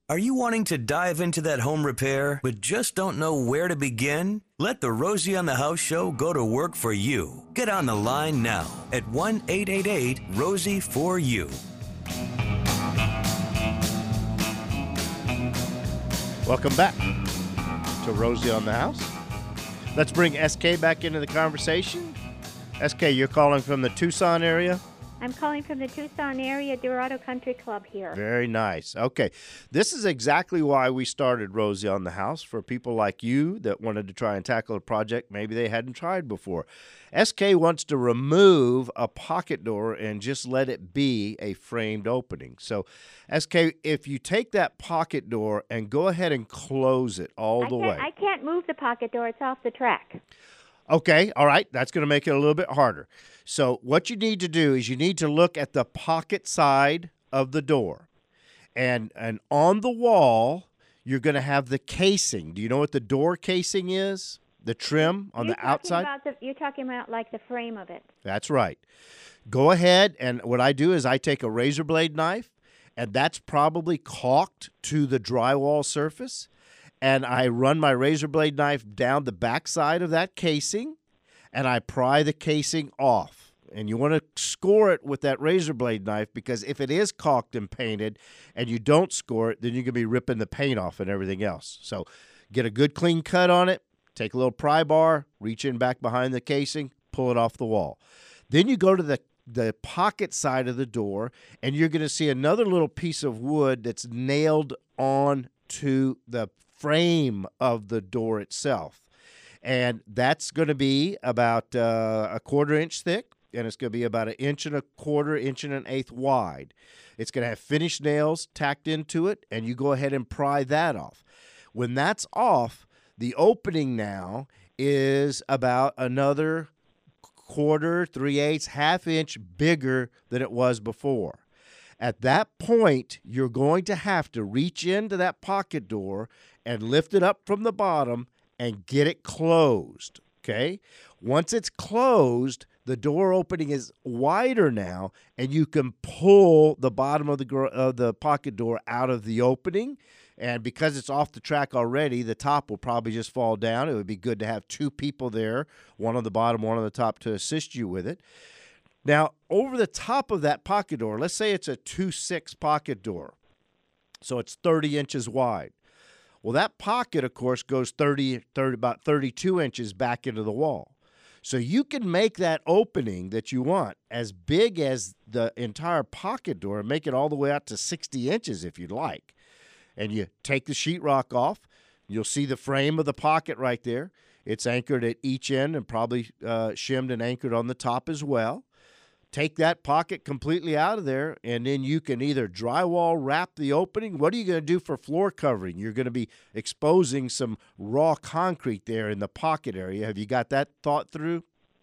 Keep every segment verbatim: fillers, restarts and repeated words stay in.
Are you wanting to dive into that home repair but just don't know where to begin? Let the Rosie on the House show go to work for you. Get on the line now at one eight eight eight Rosie for you. Welcome back to Rosie on the House. Let's bring S K back into the conversation. S K, you're calling from the Tucson area? I'm calling from the Tucson area Dorado Country Club here. Very nice. Okay. This is exactly why we started Rosie on the House, for people like you that wanted to try and tackle a project maybe they hadn't tried before. S K wants to remove a pocket door and just let it be a framed opening. So, S K, if you take that pocket door and go ahead and close it all I the can't, way. I can't move the pocket door. It's off the track. Okay, all right. That's going to make it a little bit harder. So what you need to do is you need to look at the pocket side of the door. And and on the wall, you're going to have the casing. Do you know what the door casing is? The trim on you're the outside? About the, you're talking about like the frame of it. That's right. Go ahead, and what I do is I take a razor blade knife, and that's probably caulked to the drywall surface. And I run my razor blade knife down the backside of that casing, and I pry the casing off. And you want to score it with that razor blade knife, because if it is caulked and painted and you don't score it, then you're going to be ripping the paint off and everything else. So get a good clean cut on it, take a little pry bar, reach in back behind the casing, pull it off the wall. Then you go to the the pocket side of the door, and you're going to see another little piece of wood that's nailed on to the frame of the door itself. And that's going to be about uh, a quarter inch thick, and it's going to be about an inch and a quarter, inch and an eighth wide. It's going to have finished nails tacked into it, and you go ahead and pry that off. When that's off, the opening now is about another quarter, three-eighths, half inch bigger than it was before. At that point, you're going to have to reach into that pocket door and lift it up from the bottom and get it closed, okay? Once it's closed, the door opening is wider now, and you can pull the bottom of the gr- of the pocket door out of the opening. And because it's off the track already, the top will probably just fall down. It would be good to have two people there, one on the bottom, one on the top, to assist you with it. Now, over the top of that pocket door, let's say it's a two six pocket door, so it's thirty inches wide. Well, that pocket, of course, goes thirty, thirty, about thirty-two inches back into the wall. So you can make that opening that you want as big as the entire pocket door and make it all the way out to sixty inches if you'd like. And you take the sheetrock off. You'll see the frame of the pocket right there. It's anchored at each end and probably uh, shimmed and anchored on the top as well. Take that pocket completely out of there, and then you can either drywall wrap the opening. What are you going to do for floor covering? You're going to be exposing some raw concrete there in the pocket area. Have you got that thought through?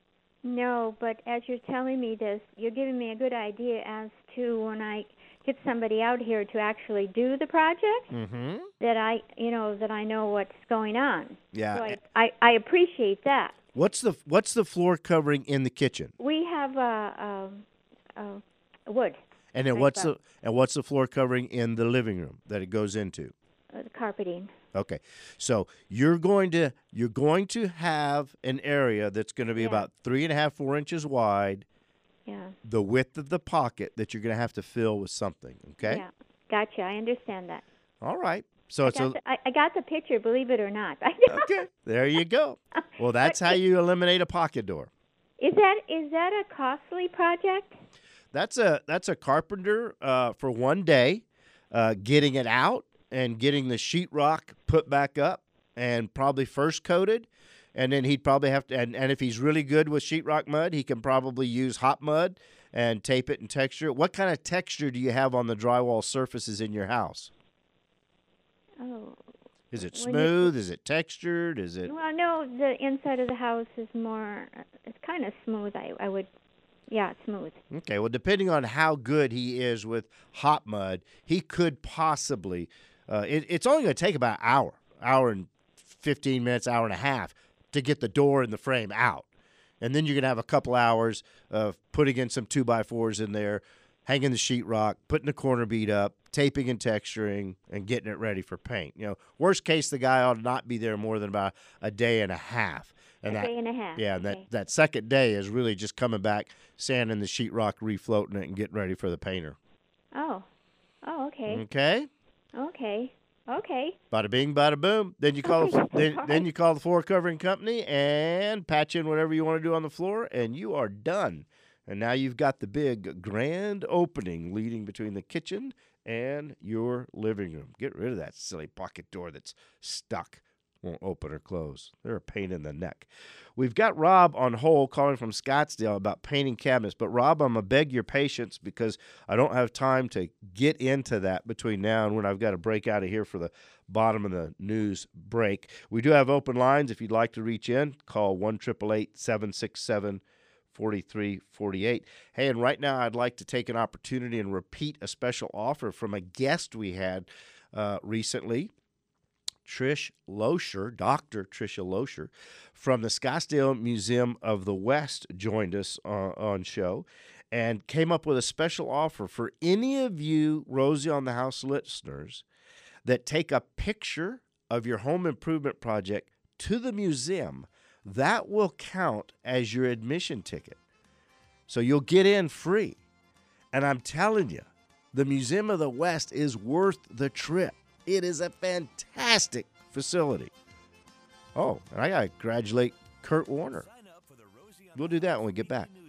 No, but as you're telling me this, you're giving me a good idea as to when I get somebody out here to actually do the project, mm-hmm. that I, you know, that I know what's going on. Yeah. So I, I, I appreciate that. What's the what's the floor covering in the kitchen? We have uh, uh, uh, wood. And then Nice what's wood. the and what's the floor covering in the living room that it goes into? Uh, the carpeting. Okay, so you're going to you're going to have an area that's going to be Yeah. about three and a half, four inches wide. Yeah. The width of the pocket that you're going to have to fill with something. Okay. Yeah. Gotcha. I understand that. All right. So I it's got, a, the, I, I got the picture, believe it or not. okay. There you go. Well, that's how you eliminate a pocket door. Is that is that a costly project? That's a that's a carpenter uh, for one day, uh, getting it out and getting the sheetrock put back up and probably first coated, and then he'd probably have to. And, and if he's really good with sheetrock mud, he can probably use hot mud and tape it and texture it. What kind of texture do you have on the drywall surfaces in your house? Oh. Is it When you- smooth? Is it textured? Is it? Well, no, the inside of the house is more, uh, it's kind of smooth, I, I would, yeah, it's smooth. Okay, well, depending on how good he is with hot mud, he could possibly, uh, it, it's only going to take about an hour, hour and fifteen minutes, hour and a half to get the door and the frame out. And then you're going to have a couple hours of putting in some two by fours in there, hanging the sheetrock, putting the corner bead up, taping and texturing, and getting it ready for paint. You know, worst case, the guy ought to not be there more than about a day and a half. And a that, day and a half. Yeah, and okay. that, that second day is really just coming back, sanding the sheetrock, refloating it, and getting ready for the painter. Oh. Oh, okay. Okay? Okay. Okay. Bada bing, bada boom. Then you call the, then, All then right. you call the floor covering company and patch in whatever you want to do on the floor, and you are done. And now you've got the big grand opening leading between the kitchen and your living room. Get rid of that silly pocket door that's stuck. Won't open or close. They're a pain in the neck. We've got Rob on hold calling from Scottsdale about painting cabinets. But, Rob, I'm going to beg your patience because I don't have time to get into that between now and when I've got to break out of here for the bottom of the news break. We do have open lines. If you'd like to reach in, call one eight eight eight, seven six seven, four three four eight. Hey, and right now I'd like to take an opportunity and repeat a special offer from a guest we had uh, recently. Trish Loescher, Doctor Tricia Loescher, from the Scottsdale Museum of the West joined us uh, on show and came up with a special offer for any of you Rosie on the House listeners that take a picture of your home improvement project to the museum. That will count as your admission ticket. So you'll get in free. And I'm telling you, the Museum of the West is worth the trip. It is a fantastic facility. Oh, and I got to congratulate Kurt Warner. We'll do that when we get back.